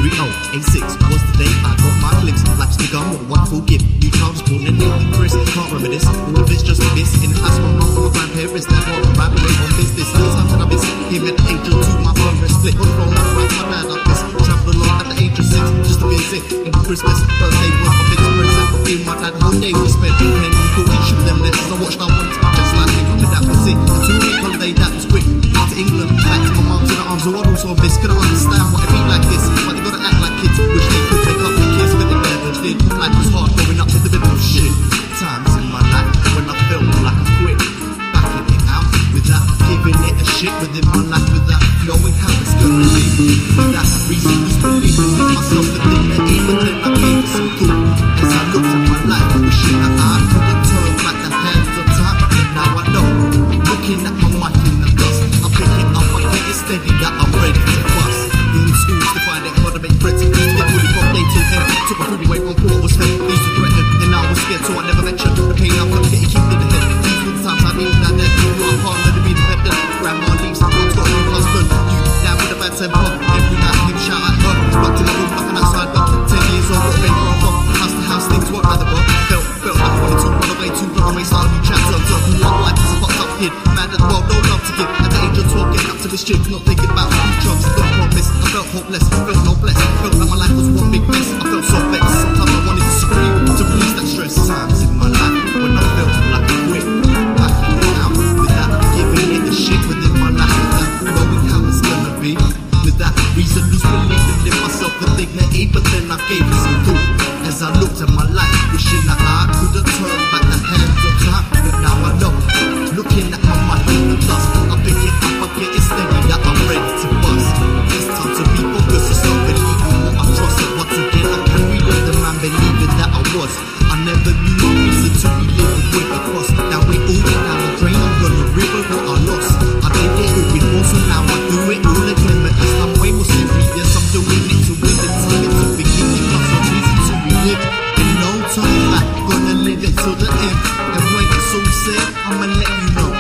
A6 was the day I got my glimpse. Life's the gun, what a wonderful gift. New child was born and named Chris. Can't remember this, all of it's just a miss. In the house, my mum and my grandparents, that what I'm rapping on business. How many times did I miss him at the age of 2? My brother split on the phone, that's right, my dad like this. Traveled along at the age of 6, just to visit. In Christmas, birthday was my biggest present. Me and my dad, the whole day we spent playing. We caught each of them lessons. I watched our one just like him, but that was it. A 2-week holiday, that was quick. Back to England, back to my mum's in the arms of what also a miss. Couldn't understand why it be like this, why they gotta act like kids. Wish they could make up the kids, but they never did. Life was hard growing up in the middle of shit. Times in my life when I felt like I quit, backing it out without giving it a shit. Within my life without knowing how it's gonna be. Without reason, just believing in myself and think that even then I gave it some thought. As I looked at my life, wishing that I could have turned back the hands of time. And now I know, looking at my mic in the dust, I'm picking up, I get it steady that I'm ready to bust. In schools to find it hard to make friends. Used to get bullied from day till end. Took my food away from poor was fed. They used to threaten and I was scared, so I never mentioned the pain I'm gonna get it keep in the head. These were the times I knew that I grew up hard, let it be independent. Grandma leaves, mom's got a new husband. You down with a bad temper. Every night him shout at her. Locked in my room, nothing outside, but 10 years old, got a baby from her. House to house, things weren't rather well. Felt like I wanted to run away, to run away, start a new chapter. Talking what life is a fucked up kid. Mad at the world, no love to give. At the age of 12, getting up to this chick, not thinking about drugs, got promise. I felt hopeless, felt no blessed. Felt like my life was one big mess. I felt so vexed. Sometimes I wanted to scream to release that stress. Times in my life when I felt like I quit, backing it out without giving it a shit. Within my life without knowing how it's gonna be. Without reason, lose believing in myself and dignity. But then I gave it some thought as I looked at my life, wishing that I could have turned back the hands of time. But now I know, looking at my mic in the dust, I pick it up, I get it steady that I'm ready to bust. It's time to be focused, so stop believing what I trusted. Once again, I can relate the man believing that I was. I never knew no reason to be living with the cross. Now we all went down the drain, I'm gonna river what I lost. I did it all before, so now I do it all again. But this time way more serious, I'm doing it to win it, to live, to begin it, not so easy to relive. And no turning back, gonna live it till the end. And when it's all said, I'ma let you know